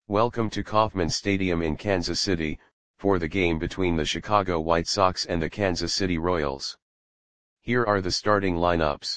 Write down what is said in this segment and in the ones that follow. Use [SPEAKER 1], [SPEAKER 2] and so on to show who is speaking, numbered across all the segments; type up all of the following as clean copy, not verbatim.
[SPEAKER 1] Welcome to Kauffman Stadium in Kansas City, for the game between the Chicago White Sox and the Kansas City Royals. Here are the starting lineups.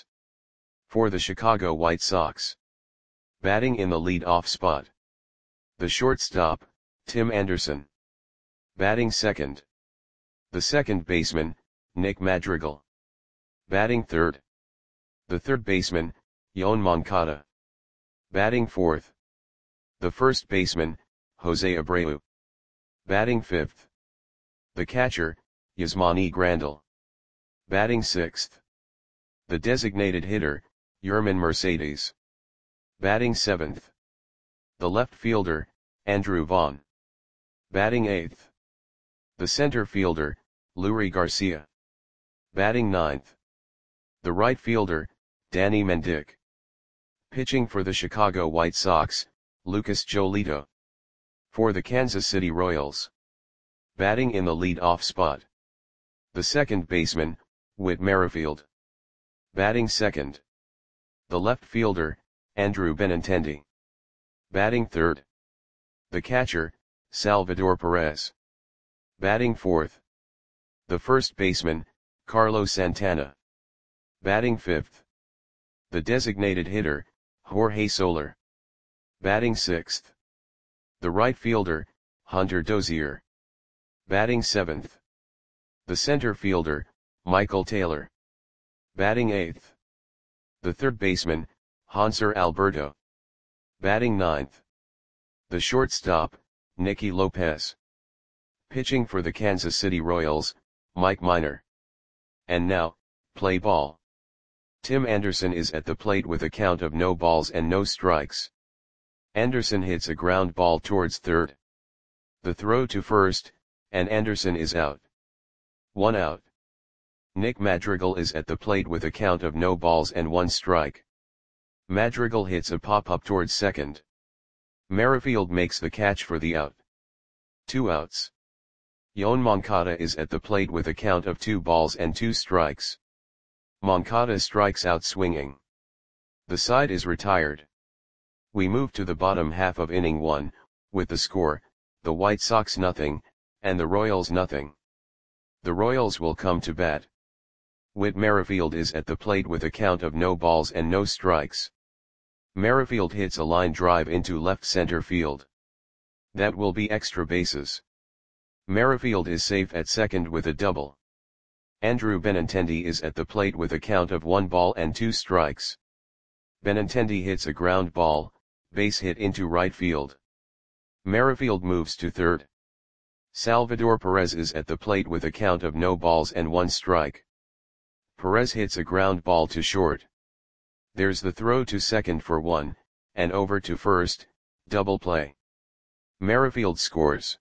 [SPEAKER 1] For the Chicago White Sox. Batting in the lead-off spot. The shortstop, Tim Anderson. Batting second. The second baseman, Nick Madrigal. Batting third. The third baseman, Yoan Moncada. Batting fourth. The first baseman, Jose Abreu. Batting fifth. The catcher, Yasmani Grandal. Batting sixth. The designated hitter, Yermin Mercedes. Batting seventh. The left fielder, Andrew Vaughn. Batting eighth. The center fielder, Leury Garcia. Batting ninth. The right fielder, Danny Mendick. Pitching for the Chicago White Sox, Lucas Giolito. For the Kansas City Royals. Batting in the lead-off spot. The second baseman, Whit Merrifield. Batting second. The left fielder, Andrew Benintendi. Batting third. The catcher, Salvador Perez. Batting fourth. The first baseman, Carlos Santana. Batting fifth. The designated hitter, Jorge Soler. Batting sixth. The right fielder, Hunter Dozier. Batting seventh. The center fielder, Michael Taylor. Batting eighth. The third baseman, Hanser Alberto. Batting ninth. The shortstop, Nicky Lopez. Pitching for the Kansas City Royals, Mike Minor. And now, play ball. Tim Anderson is at the plate with a count of no balls and no strikes. Anderson hits a ground ball towards third. The throw to first, and Anderson is out. 1 out. Nick Madrigal is at the plate with a count of no balls and 1 strike. Madrigal hits a pop-up towards second. Merrifield makes the catch for the out. 2 outs. Yoan Moncada is at the plate with a count of 2 balls and 2 strikes. Moncada strikes out swinging. The side is retired. We move to the bottom half of inning 1, with the score, the White Sox 0, and the Royals 0. The Royals will come to bat. Whit Merrifield is at the plate with a count of no balls and no strikes. Merrifield hits a line drive into left center field. That will be extra bases. Merrifield is safe at second with a double. Andrew Benintendi is at the plate with a count of 1 ball and 2 strikes. Benintendi hits a ground ball, base hit into right field. Merrifield moves to third. Salvador Perez is at the plate with a count of no balls and 1 strike. Perez hits a ground ball to short. There's the throw to second for 1, and over to first, double play. Merrifield scores.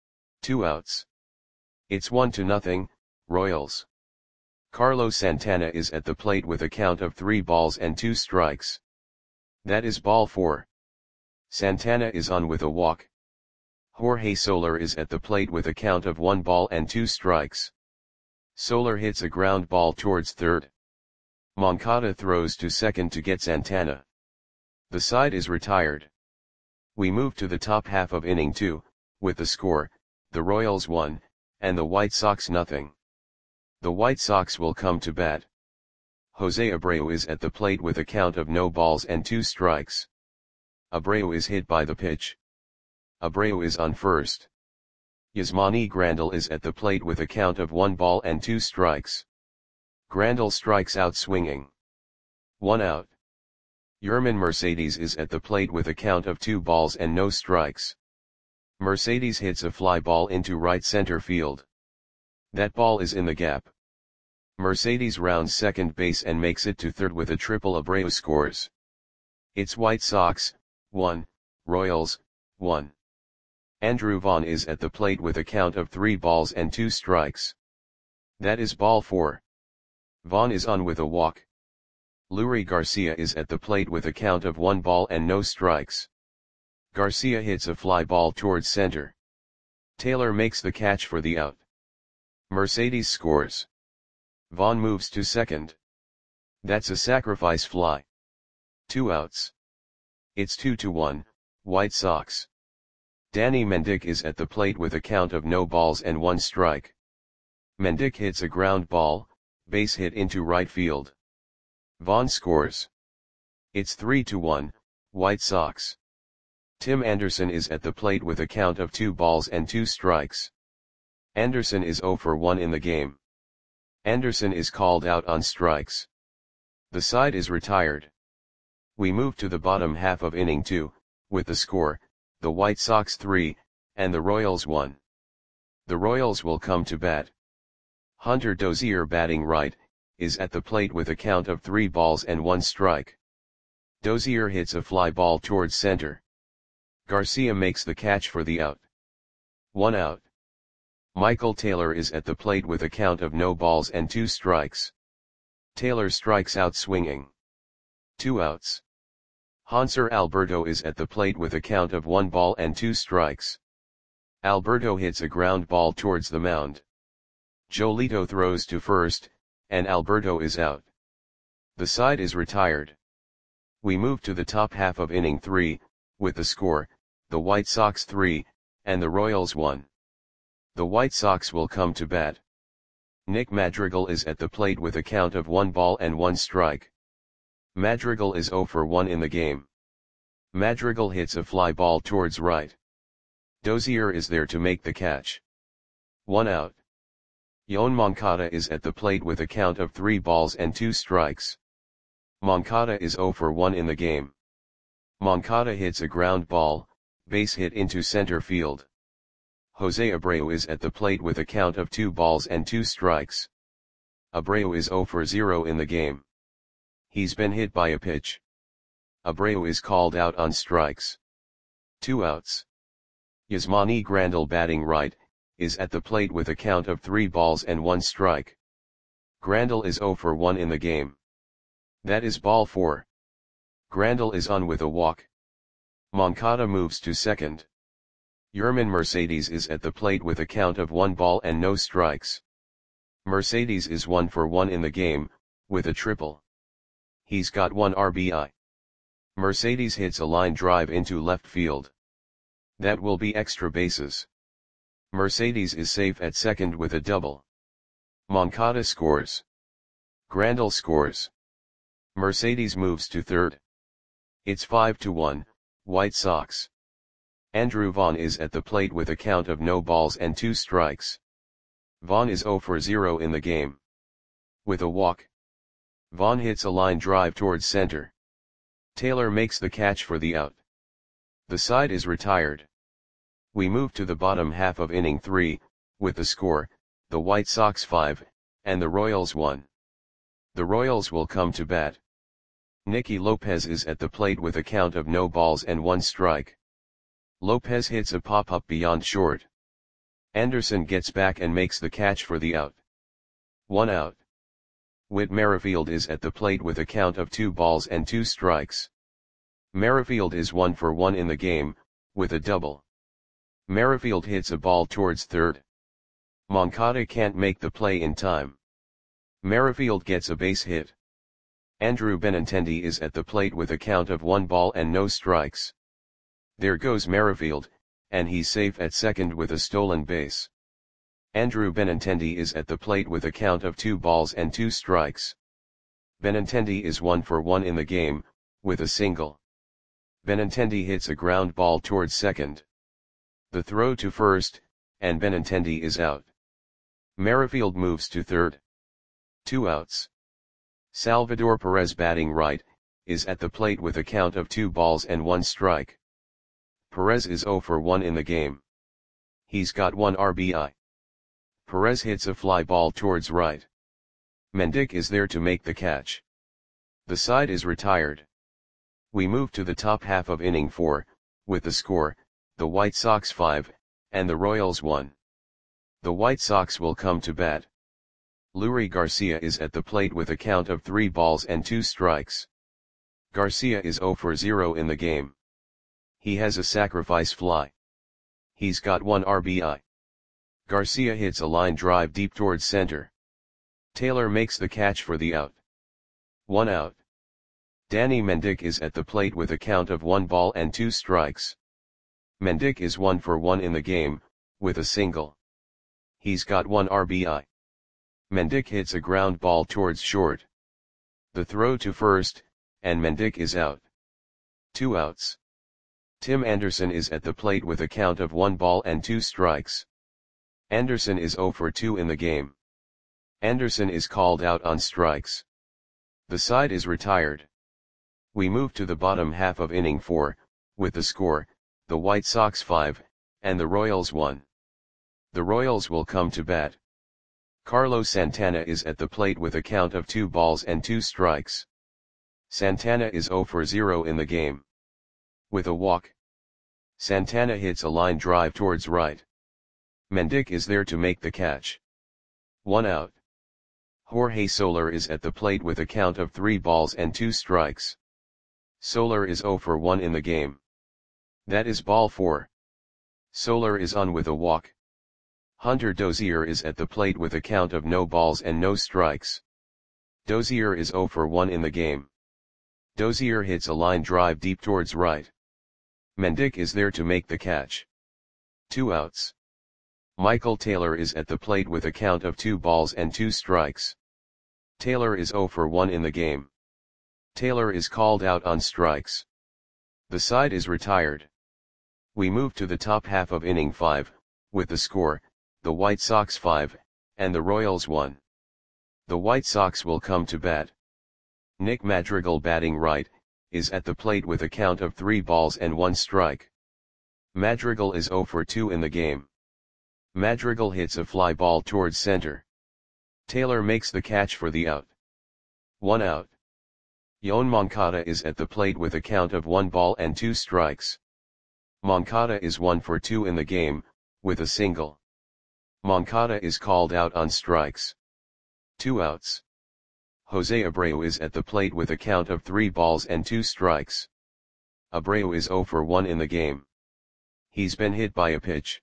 [SPEAKER 1] 2 outs. It's 1-0, Royals. Carlos Santana is at the plate with a count of 3 balls and 2 strikes. That is ball 4. Santana is on with a walk. Jorge Soler is at the plate with a count of 1 ball and 2 strikes. Soler hits a ground ball towards third. Moncada throws to second to get Santana. The side is retired. We move to the top half of inning 2, with the score, the Royals 1, and the White Sox 0. The White Sox will come to bat. Jose Abreu is at the plate with a count of no balls and 2 strikes. Abreu is hit by the pitch. Abreu is on first. Yasmani Grandal is at the plate with a count of 1 ball and 2 strikes. Grandal strikes out swinging. 1 out. Yermin Mercedes is at the plate with a count of 2 balls and no strikes. Mercedes hits a fly ball into right center field. That ball is in the gap. Mercedes rounds second base and makes it to third with a triple. Abreu scores. It's White Sox, 1, Royals, 1. Andrew Vaughn is at the plate with a count of 3 balls and 2 strikes. That is ball 4. Vaughn is on with a walk. Leury Garcia is at the plate with a count of 1 ball and no strikes. Garcia hits a fly ball towards center. Taylor makes the catch for the out. Mercedes scores. Vaughn moves to second. That's a sacrifice fly. 2 outs. It's 2-1, White Sox. Danny Mendick is at the plate with a count of no balls and 1 strike. Mendick hits a ground ball, base hit into right field. Vaughn scores. It's 3-1, White Sox. Tim Anderson is at the plate with a count of 2 balls and 2 strikes. Anderson is 0 for 1 in the game. Anderson is called out on strikes. The side is retired. We move to the bottom half of inning 2, with the score, the White Sox 3, and the Royals 1. The Royals will come to bat. Hunter Dozier, batting right, is at the plate with a count of 3 balls and 1 strike. Dozier hits a fly ball towards center. Garcia makes the catch for the out. 1 out. Michael Taylor is at the plate with a count of no balls and 2 strikes. Taylor strikes out swinging. 2 outs. Hanser Alberto is at the plate with a count of 1 ball and 2 strikes. Alberto hits a ground ball towards the mound. Jolito throws to first, and Alberto is out. The side is retired. We move to the top half of inning 3, with the score, the White Sox 3, and the Royals 1. The White Sox will come to bat. Nick Madrigal is at the plate with a count of 1 ball and 1 strike. Madrigal is 0 for 1 in the game. Madrigal hits a fly ball towards right. Dozier is there to make the catch. 1 out. Yoan Moncada is at the plate with a count of 3 balls and 2 strikes. Moncada is 0 for 1 in the game. Moncada hits a ground ball, base hit into center field. Jose Abreu is at the plate with a count of 2 balls and 2 strikes. Abreu is 0 for 0 in the game. He's been hit by a pitch. Abreu is called out on strikes. 2 outs. Yasmani Grandal, batting right, is at the plate with a count of 3 balls and 1 strike. Grandal is 0 for 1 in the game. That is ball 4. Grandal is on with a walk. Moncada moves to second. Yerman Mercedes is at the plate with a count of 1 ball and no strikes. Mercedes is 1 for 1 in the game, with a triple. He's got 1 RBI. Mercedes hits a line drive into left field. That will be extra bases. Mercedes is safe at second with a double. Moncada scores. Grandal scores. Mercedes moves to third. It's 5-1, White Sox. Andrew Vaughn is at the plate with a count of no balls and 2 strikes. Vaughn is 0 for 0 in the game. With a walk. Vaughn hits a line drive towards center. Taylor makes the catch for the out. The side is retired. We move to the bottom half of inning 3, with the score, the White Sox 5, and the Royals 1. The Royals will come to bat. Nicky Lopez is at the plate with a count of no balls and 1 strike. Lopez hits a pop-up beyond short. Anderson gets back and makes the catch for the out. 1 out. Whit Merrifield is at the plate with a count of 2 balls and 2 strikes. Merrifield is 1 for 1 in the game, with a double. Merrifield hits a ball towards third. Moncada can't make the play in time. Merrifield gets a base hit. Andrew Benintendi is at the plate with a count of 1 ball and no strikes. There goes Merrifield, and he's safe at second with a stolen base. Andrew Benintendi is at the plate with a count of 2 balls and 2 strikes. Benintendi is 1 for 1 in the game, with a single. Benintendi hits a ground ball towards second. The throw to first, and Benintendi is out. Merrifield moves to third. 2 outs. Salvador Perez, batting right, is at the plate with a count of 2 balls and 1 strike. Perez is 0 for 1 in the game. He's got 1 RBI. Perez hits a fly ball towards right. Mendick is there to make the catch. The side is retired. We move to the top half of inning 4, with the score, the White Sox 5, and the Royals 1. The White Sox will come to bat. Leury Garcia is at the plate with a count of 3 balls and 2 strikes. Garcia is 0 for 0 in the game. He has a sacrifice fly. He's got 1 RBI. Garcia hits a line drive deep towards center. Taylor makes the catch for the out. 1 out. Danny Mendick is at the plate with a count of 1 ball and 2 strikes. Mendick is 1 for 1 in the game, with a single. He's got 1 RBI. Mendick hits a ground ball towards short. The throw to first, and Mendick is out. 2 outs. Tim Anderson is at the plate with a count of 1 ball and 2 strikes. Anderson is 0 for 2 in the game. Anderson is called out on strikes. The side is retired. We move to the bottom half of inning 4, with the score, the White Sox 5, and the Royals 1. The Royals will come to bat. Carlos Santana is at the plate with a count of 2 balls and 2 strikes. Santana is 0 for 0 in the game. With a walk, Santana hits a line drive towards right. Mendick is there to make the catch. 1 out. Jorge Soler is at the plate with a count of 3 balls and 2 strikes. Soler is 0 for 1 in the game. That is ball 4. Soler is on with a walk. Hunter Dozier is at the plate with a count of no balls and no strikes. Dozier is 0 for 1 in the game. Dozier hits a line drive deep towards right. Mendick is there to make the catch. 2 outs. Michael Taylor is at the plate with a count of 2 balls and 2 strikes. Taylor is 0 for 1 in the game. Taylor is called out on strikes. The side is retired. We move to the top half of inning 5, with the score, the White Sox 5, and the Royals 1. The White Sox will come to bat. Nick Madrigal, batting right, is at the plate with a count of 3 balls and 1 strike. Madrigal is 0 for 2 in the game. Madrigal hits a fly ball towards center. Taylor makes the catch for the out. 1 out. Yoan Moncada is at the plate with a count of 1 ball and 2 strikes. Moncada is 1 for 2 in the game, with a single. Moncada is called out on strikes. 2 outs. Jose Abreu is at the plate with a count of 3 balls and 2 strikes. Abreu is 0 for 1 in the game. He's been hit by a pitch.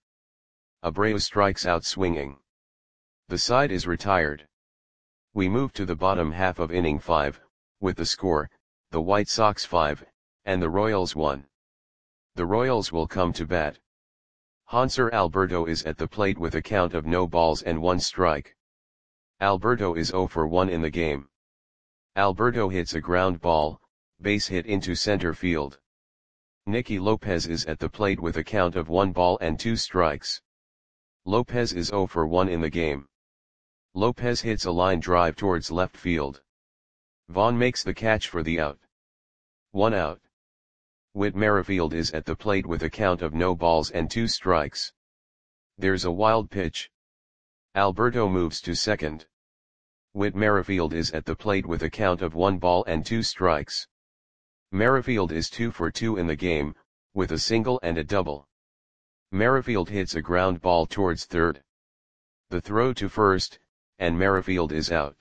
[SPEAKER 1] Abreu strikes out swinging. The side is retired. We move to the bottom half of inning 5, with the score, the White Sox 5, and the Royals 1. The Royals will come to bat. Hanser Alberto is at the plate with a count of no balls and 1 strike. Alberto is 0 for 1 in the game. Alberto hits a ground ball, base hit into center field. Nicky Lopez is at the plate with a count of 1 ball and 2 strikes. Lopez is 0 for 1 in the game. Lopez hits a line drive towards left field. Vaughn makes the catch for the out. 1 out. Whit Merrifield is at the plate with a count of no balls and 2 strikes. There's a wild pitch. Alberto moves to second. Whit Merrifield is at the plate with a count of 1 ball and 2 strikes. Merrifield is 2 for 2 in the game, with a single and a double. Merrifield hits a ground ball towards third. The throw to first, and Merrifield is out.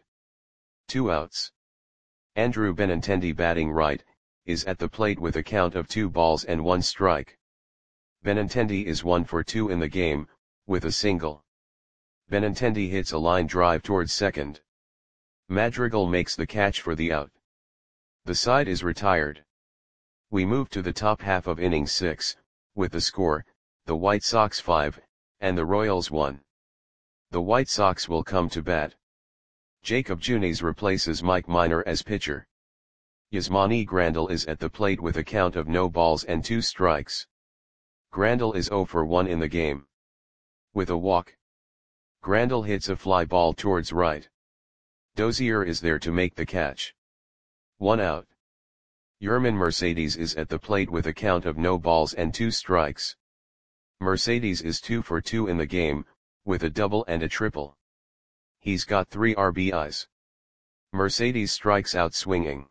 [SPEAKER 1] 2 outs. Andrew Benintendi, batting right, is at the plate with a count of 2 balls and 1 strike. Benintendi is 1 for 2 in the game, with a single. Benintendi hits a line drive towards second. Madrigal makes the catch for the out. The side is retired. We move to the top half of inning 6, with the score, the White Sox 5, and the Royals 1. The White Sox will come to bat. Jacob Junis replaces Mike Minor as pitcher. Yasmani Grandal is at the plate with a count of no balls and 2 strikes. Grandal is 0 for 1 in the game. With a walk, Grandal hits a fly ball towards right. Dozier is there to make the catch. 1 out. Yerman Mercedes is at the plate with a count of no balls and 2 strikes. Mercedes is 2 for 2 in the game, with a double and a triple. He's got 3 RBIs. Mercedes strikes out swinging.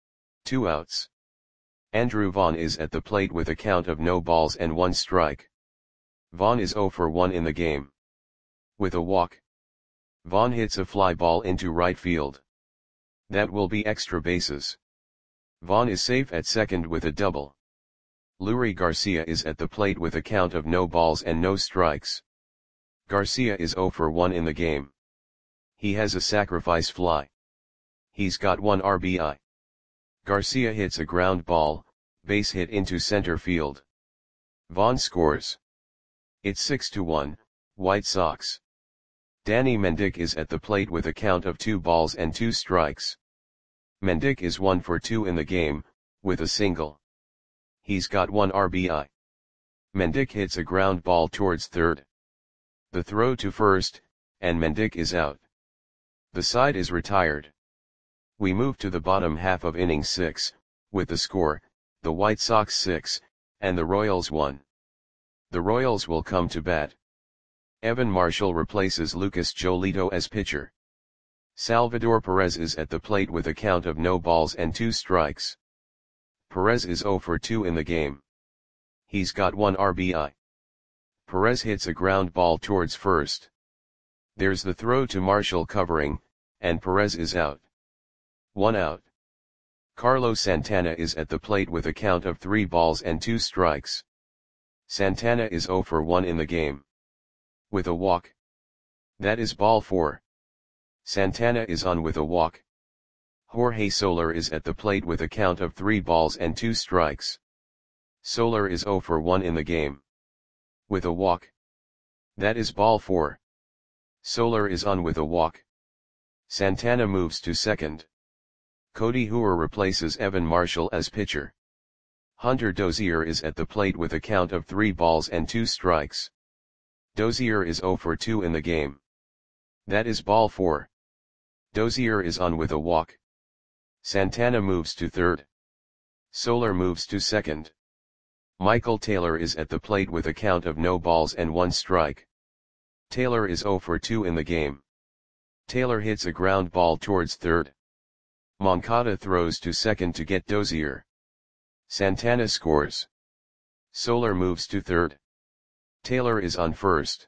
[SPEAKER 1] 2 outs. Andrew Vaughn is at the plate with a count of no balls and 1 strike. Vaughn is 0 for 1 in the game. With a walk, Vaughn hits a fly ball into right field. That will be extra bases. Vaughn is safe at second with a double. Leury Garcia is at the plate with a count of no balls and no strikes. Garcia is 0 for 1 in the game. He has a sacrifice fly. He's got 1 RBI. Garcia hits a ground ball, base hit into center field. Vaughn scores. It's 6-1, White Sox. Danny Mendick is at the plate with a count of 2 balls and 2 strikes. Mendick is 1 for 2 in the game, with a single. He's got 1 RBI. Mendick hits a ground ball towards third. The throw to first, and Mendick is out. The side is retired. We move to the bottom half of inning 6, with the score, the White Sox 6, and the Royals 1. The Royals will come to bat. Evan Marshall replaces Lucas Giolito as pitcher. Salvador Perez is at the plate with a count of no balls and 2 strikes. Perez is 0 for 2 in the game. He's got 1 RBI. Perez hits a ground ball towards first. There's the throw to Marshall covering, and Perez is out. 1 out. Carlos Santana is at the plate with a count of 3 balls and 2 strikes. Santana is 0 for 1 in the game. With a walk. That is ball 4. Santana is on with a walk. Jorge Soler is at the plate with a count of 3 balls and 2 strikes. Soler is 0 for 1 in the game. With a walk. That is ball 4. Soler is on with a walk. Santana moves to second. Cody Hooer replaces Evan Marshall as pitcher. Hunter Dozier is at the plate with a count of 3 balls and 2 strikes. Dozier is 0 for 2 in the game. That is ball 4. Dozier is on with a walk. Santana moves to third. Soler moves to second. Michael Taylor is at the plate with a count of no balls and 1 strike. Taylor is 0 for 2 in the game. Taylor hits a ground ball towards third. Moncada throws to second to get Dozier. Santana scores. Soler moves to third. Taylor is on first.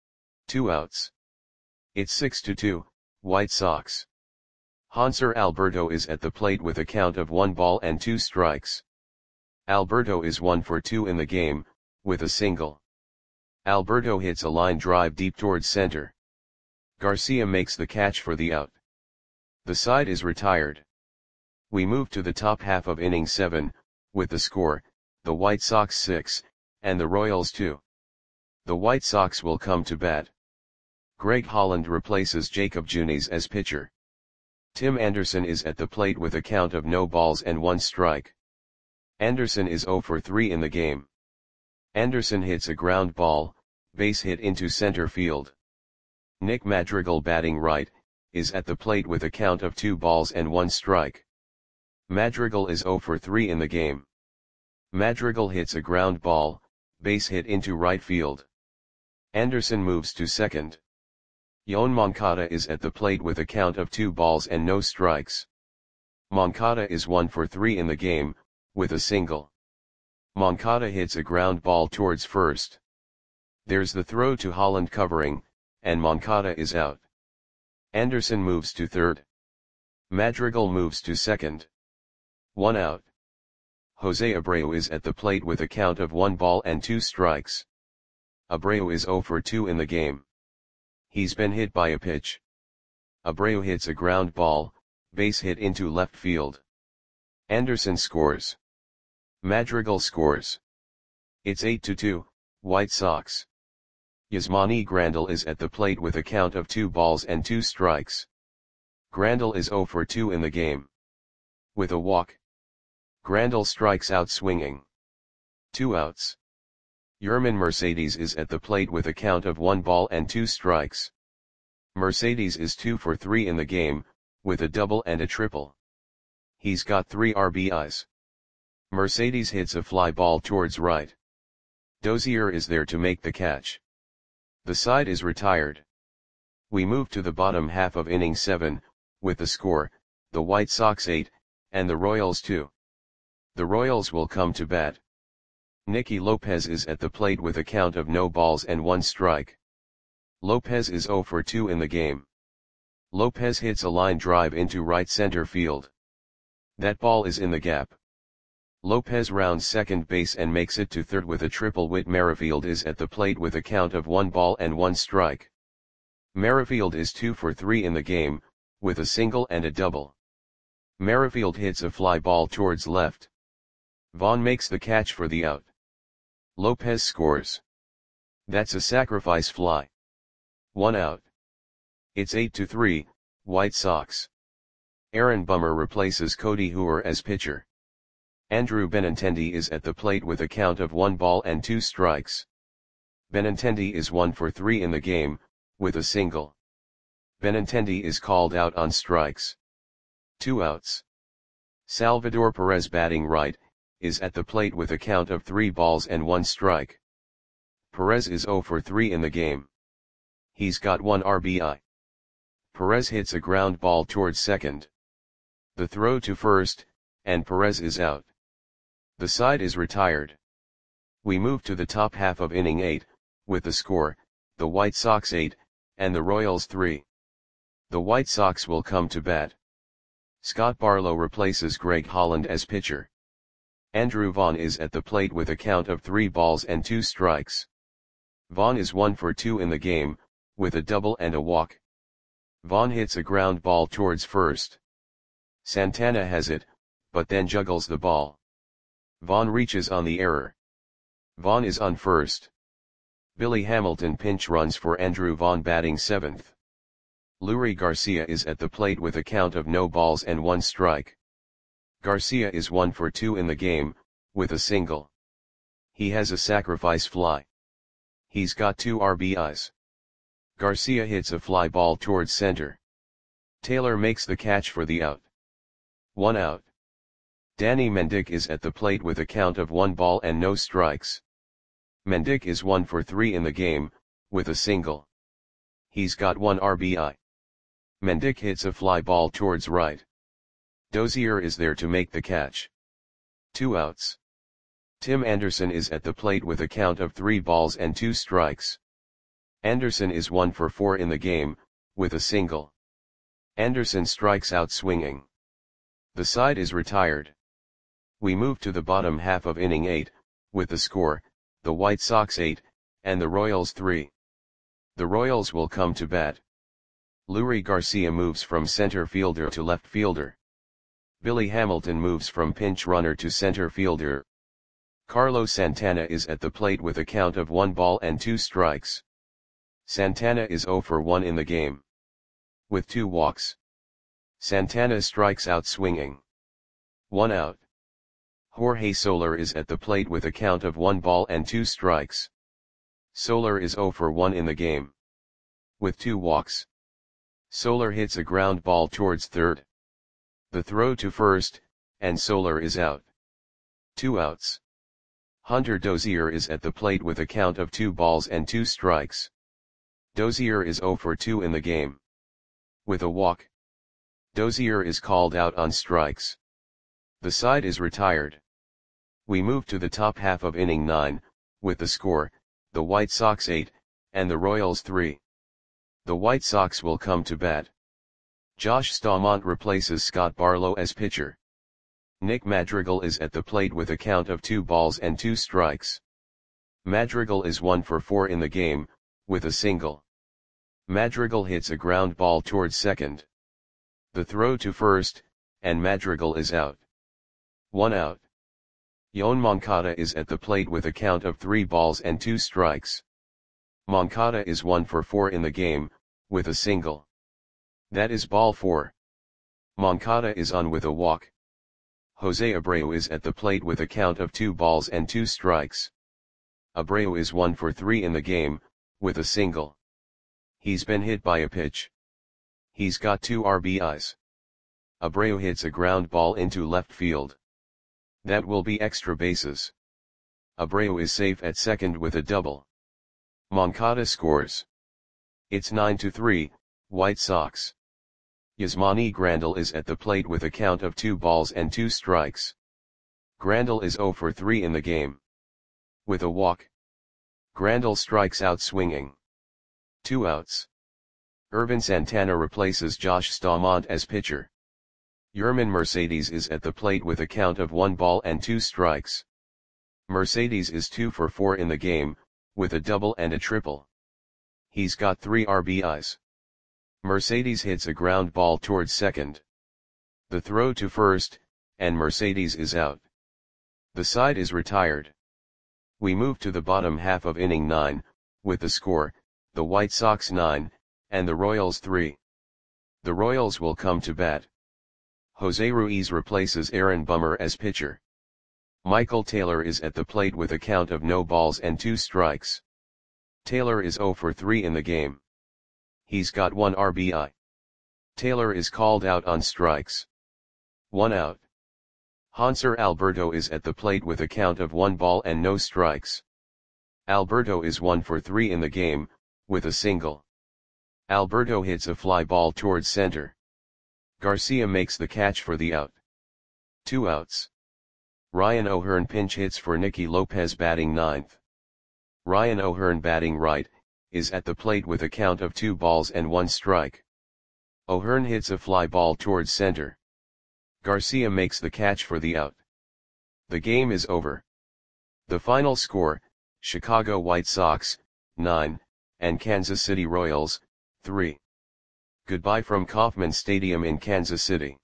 [SPEAKER 1] 2 outs. It's 6-2, White Sox. Hanser Alberto is at the plate with a count of 1 ball and 2 strikes. Alberto is 1 for 2 in the game, with a single. Alberto hits a line drive deep towards center. Garcia makes the catch for the out. The side is retired. We move to the top half of inning 7, with the score, the White Sox 6, and the Royals 2. The White Sox will come to bat. Greg Holland replaces Jacob Junis as pitcher. Tim Anderson is at the plate with a count of no balls and 1 strike. Anderson is 0 for 3 in the game. Anderson hits a ground ball, base hit into center field. Nick Madrigal, batting right, is at the plate with a count of 2 balls and 1 strike. Madrigal is 0 for 3 in the game. Madrigal hits a ground ball, base hit into right field. Anderson moves to second. Yoan Moncada is at the plate with a count of 2 balls and no strikes. Moncada is 1 for 3 in the game, with a single. Moncada hits a ground ball towards first. There's the throw to Holland covering, and Moncada is out. Anderson moves to third. Madrigal moves to second. 1 out. Jose Abreu is at the plate with a count of 1 ball and 2 strikes. Abreu is 0 for 2 in the game. He's been hit by a pitch. Abreu hits a ground ball, base hit into left field. Anderson scores. Madrigal scores. It's 8-2, White Sox. Yasmani Grandal is at the plate with a count of 2 balls and 2 strikes. Grandal is 0 for 2 in the game. With a walk. Grandal strikes out swinging. 2 outs. Yerman Mercedes is at the plate with a count of 1 ball and 2 strikes. Mercedes is 2 for 3 in the game, with a double and a triple. He's got 3 RBIs. Mercedes hits a fly ball towards right. Dozier is there to make the catch. The side is retired. We move to the bottom half of inning 7, with the score, the White Sox 8, and the Royals 2. The Royals will come to bat. Nicky Lopez is at the plate with a count of no balls and 1 strike. Lopez is 0 for 2 in the game. Lopez hits a line drive into right center field. That ball is in the gap. Lopez rounds second base and makes it to third with a triple. Whit Merrifield is at the plate with a count of 1 ball and 1 strike. Merrifield is 2 for 3 in the game, with a single and a double. Merrifield hits a fly ball towards left. Vaughn makes the catch for the out. Lopez scores. That's a sacrifice fly. 1 out. It's 8-3, White Sox. Aaron Bummer replaces Cody Hooer as pitcher. Andrew Benintendi is at the plate with a count of 1 ball and 2 strikes. Benintendi is 1 for 3 in the game, with a single. Benintendi is called out on strikes. 2 outs. Salvador Perez, batting right, is at the plate with a count of 3 balls and 1 strike. Perez is 0 for 3 in the game. He's got 1 RBI. Perez hits a ground ball towards second. The throw to first, and Perez is out. The side is retired. We move to the top half of inning 8, with the score, the White Sox 8, and the Royals 3. The White Sox will come to bat. Scott Barlow replaces Greg Holland as pitcher. Andrew Vaughn is at the plate with a count of 3 balls and 2 strikes. Vaughn is 1 for 2 in the game, with a double and a walk. Vaughn hits a ground ball towards first. Santana has it, but then juggles the ball. Vaughn reaches on the error. Vaughn is on first. Billy Hamilton pinch runs for Andrew Vaughn, batting 7th. Leury Garcia is at the plate with a count of no balls and 1 strike. Garcia is 1 for 2 in the game, with a single. He has a sacrifice fly. He's got 2 RBIs. Garcia hits a fly ball towards center. Taylor makes the catch for the out. 1 out. Danny Mendick is at the plate with a count of 1 ball and no strikes. Mendick is 1 for 3 in the game, with a single. He's got 1 RBI. Mendick hits a fly ball towards right. Dozier is there to make the catch. 2 outs. Tim Anderson is at the plate with a count of 3 balls and 2 strikes. Anderson is 1 for 4 in the game, with a single. Anderson strikes out swinging. The side is retired. We move to the bottom half of inning 8, with the score, the White Sox 8, and the Royals 3. The Royals will come to bat. Leury Garcia moves from center fielder to left fielder. Billy Hamilton moves from pinch runner to center fielder. Carlos Santana is at the plate with a count of 1 ball and 2 strikes. Santana is 0 for 1 in the game. With 2 walks. Santana strikes out swinging. 1 out. Jorge Soler is at the plate with a count of 1 ball and 2 strikes. Soler is 0 for 1 in the game. With 2 walks. Soler hits a ground ball towards third. The throw to first, and Soler is out. 2 outs. Hunter Dozier is at the plate with a count of 2 balls and 2 strikes. Dozier is 0 for 2 in the game. With a walk. Dozier is called out on strikes. The side is retired. We move to the top half of inning 9, with the score, the White Sox 8, and the Royals 3. The White Sox will come to bat. Josh Staumont replaces Scott Barlow as pitcher. Nick Madrigal is at the plate with a count of 2 balls and 2 strikes. Madrigal is 1 for 4 in the game, with a single. Madrigal hits a ground ball towards second. The throw to first, and Madrigal is out. 1 out. Yoan Moncada is at the plate with a count of 3 balls and 2 strikes. Moncada is 1 for 4 in the game, with a single. That is ball 4. Moncada is on with a walk. Jose Abreu is at the plate with a count of 2 balls and 2 strikes. Abreu is 1 for 3 in the game, with a single. He's been hit by a pitch. He's got 2 RBIs. Abreu hits a ground ball into left field. That will be extra bases. Abreu is safe at second with a double. Moncada scores. It's 9-3, White Sox. Yasmani Grandal is at the plate with a count of 2 balls and 2 strikes. Grandal is 0 for 3 in the game. With a walk. Grandal strikes out swinging. 2 outs. Ervin Santana replaces Josh Staumont as pitcher. Yermin Mercedes is at the plate with a count of 1 ball and 2 strikes. Mercedes is 2 for 4 in the game, with a double and a triple. He's got 3 RBIs. Mercedes hits a ground ball towards second. The throw to first, and Mercedes is out. The side is retired. We move to the bottom half of inning 9, with the score, the White Sox 9, and the Royals 3. The Royals will come to bat. Jose Ruiz replaces Aaron Bummer as pitcher. Michael Taylor is at the plate with a count of no balls and 2 strikes. Taylor is 0 for 3 in the game. He's got 1 RBI. Taylor is called out on strikes. 1 out. Hanser Alberto is at the plate with a count of 1 ball and no strikes. Alberto is 1 for 3 in the game, with a single. Alberto hits a fly ball towards center. Garcia makes the catch for the out. 2 outs. Ryan O'Hearn pinch hits for Nicky Lopez batting 9th. Ryan O'Hearn batting right, is at the plate with a count of 2 balls and 1 strike. O'Hearn hits a fly ball towards center. Garcia makes the catch for the out. The game is over. The final score, Chicago White Sox, 9, and Kansas City Royals, 3. Goodbye from Kauffman Stadium in Kansas City.